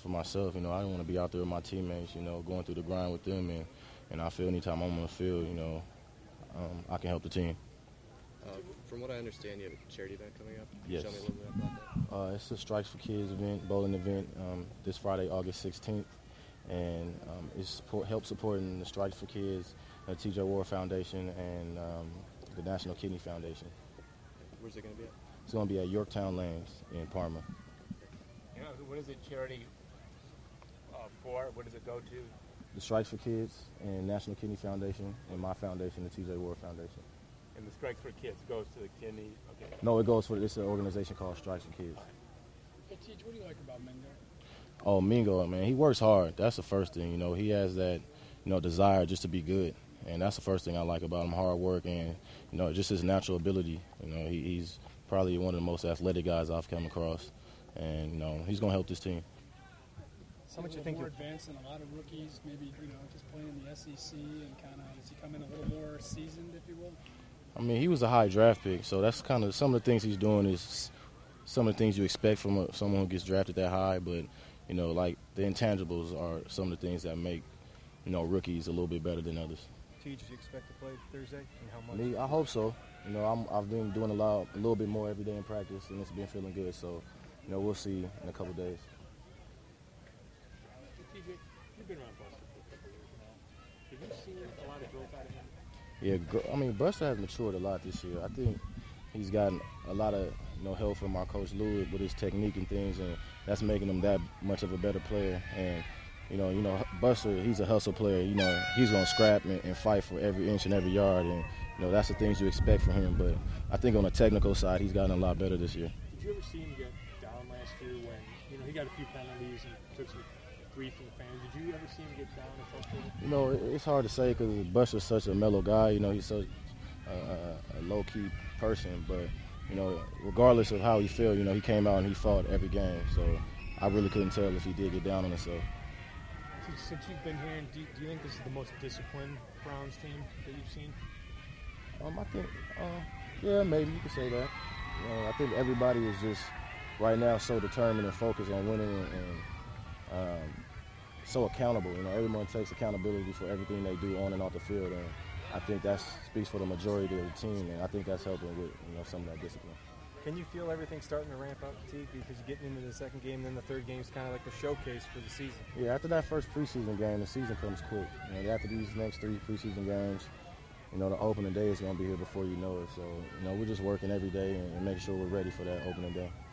for myself. You know, I want to be out there with my teammates, you know, going through the grind with them. And I feel anytime I'm on the field, you know, I can help the team. From what I understand, you have a charity event coming up. Yes. Tell me a little bit about that. It's a Strikes for Kids event, bowling event, this Friday, August 16th. And it's help supporting the Strikes for Kids, the T.J. Ward Foundation, and the National Kidney Foundation. Where's it going to be at? It's going to be at Yorktown Lanes in Parma. You know, what is it charity for? What does it go to? The Strikes for Kids and National Kidney Foundation, and my foundation, the T.J. Ward Foundation. And the Strikes for Kids goes to the kidney? Okay. No, it goes for, it's an organization called Strikes for Kids. Hey, Teach, what do you like about Mingo? Oh, Mingo, man, he works hard. That's the first thing. You know, he has that, you know, desire just to be good. And that's the first thing I like about him, hard work and, you know, just his natural ability. You know, he's probably one of the most athletic guys I've come across. And, you know, he's going to help this team. How much you think more advanced than a lot of rookies, maybe, you know, just playing in the SEC and kind of, does he come in a little more seasoned, if you will? I mean, he was a high draft pick, so that's kind of some of the things he's doing is some of the things you expect from someone who gets drafted that high. But, you know, like the intangibles are some of the things that make, you know, rookies a little bit better than others. Teach, do you expect to play Thursday? And how much? Me, I hope so. You know, I've been doing a little bit more every day in practice, and it's been feeling good. So, you know, we'll see in a couple days. TJ, you've been around Buster for a couple years now. Have you seen a lot of growth out of him? Yeah, I mean, Buster has matured a lot this year. I think he's gotten a lot of, you know, help from our coach Lou with his technique and things, and that's making him that much of a better player. And you know, Buster, he's a hustle player. You know, he's gonna scrap and fight for every inch and every yard, and you know that's the things you expect from him. But I think on the technical side, he's gotten a lot better this year. Did you ever see him get down last year when, you know, he got a few penalties and took some grief from the fans? Did you ever see him get down and frustrated? You know, it's hard to say because Buster's such a mellow guy. You know, he's such a low-key person. But, you know, regardless of how he felt, you know, he came out and he fought every game. So I really couldn't tell if he did get down on himself. Since you've been here, do you think this is the most disciplined Browns team that you've seen? I think, yeah, maybe you could say that. You know, I think everybody is just right now so determined and focused on winning and so accountable. You know, everyone takes accountability for everything they do on and off the field, and I think that speaks for the majority of the team, and I think that's helping with, you know, some of that discipline. Can you feel everything starting to ramp up, Teague, because you're getting into the second game, then the third game is kind of like the showcase for the season? Yeah, after that first preseason game, the season comes quick. You know, after these next 3 preseason games, you know, the opening day is going to be here before you know it. So, you know, we're just working every day and making sure we're ready for that opening day.